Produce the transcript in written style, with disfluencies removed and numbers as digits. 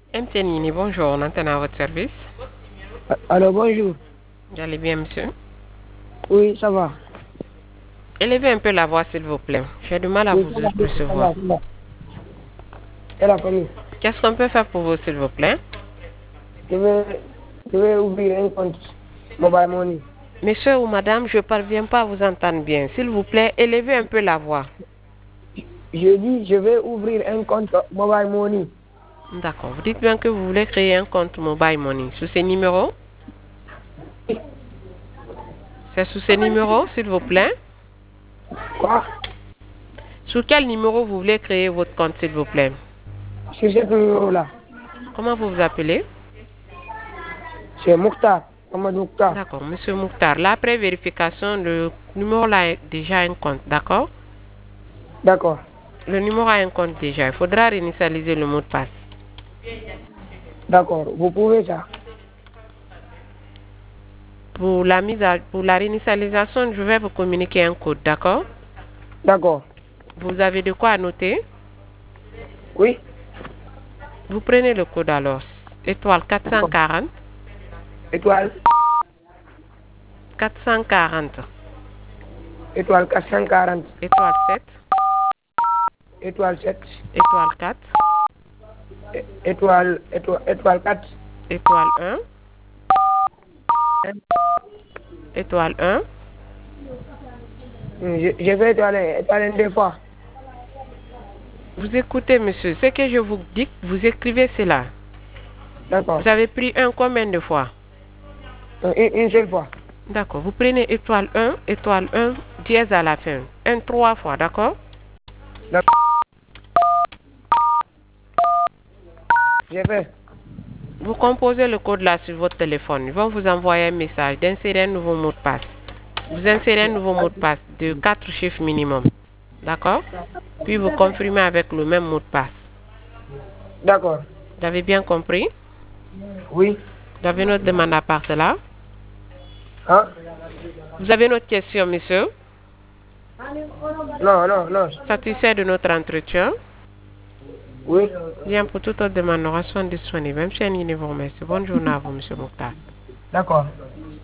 MTN, bonjour, on entend à votre service. Alors bonjour. Vous allez bien, monsieur? Oui, ça va. Élevez un peu la voix, s'il vous plaît. J'ai du mal à Oui, vous ça va, ça recevoir. va, ça va. Elle a connu. Qu'est-ce qu'on peut faire pour vous, s'il vous plaît? Je vais, je vais ouvrir un compte Mobile Money. Monsieur ou madame, je ne parviens pas à vous entendre bien. S'il vous plaît, élevez un peu la voix. Je dis, je vais ouvrir un compte Mobile Money. D'accord. Vous dites bien que vous voulez créer un compte Mobile Money. Sous ces numéros? C'est sous ces numéros, s'il vous plaît? Quoi? Sous quel numéro vous voulez créer votre compte, s'il vous plaît? Sur ce numéro-là. Comment vous vous appelez? C'est Mouktar. Amadou Mouktar. D'accord, monsieur Mouktar. Là, après vérification, le numéro là est déjà un compte, d'accord? D'accord. Le numéro a un compte déjà. Il faudra réinitialiser le mot de passe. D'accord. Vous pouvez ça. Pour la réinitialisation, je vais vous communiquer un code, d'accord? D'accord. Vous avez de quoi noter? Oui. Vous prenez le code alors. Étoile D'accord. 440, Étoile. 440, Étoile 440. étoile 7, Étoile 7. étoile 4, Étoile 4. étoile 1, étoile 1. Je vais étoiler deux fois. Vous écoutez, monsieur. Ce que je vous dis, vous écrivez cela. D'accord. Vous avez pris un combien de fois? Une seule fois. D'accord. Vous prenez étoile un, dièse à la fin. Un 3 fois, d'accord? D'accord. J'ai fait. Vous composez le code là sur votre téléphone. Ils vont vous envoyer un message d'insérer un nouveau mot de passe. Vous insérez un nouveau mot de passe de 4 chiffres minimum. D'accord? Puis vous confirmez avec le même mot de passe. D'accord. Vous avez bien compris? Oui. Vous avez notre demande à part cela? Hein? Vous avez notre question, monsieur? Non, non, non. Satisfait de notre entretien? Oui. Bien, pour toute autre demande, nous restons disponibles. Même si un vous remercie. Bonne journée à vous, monsieur Mokhtar. D'accord.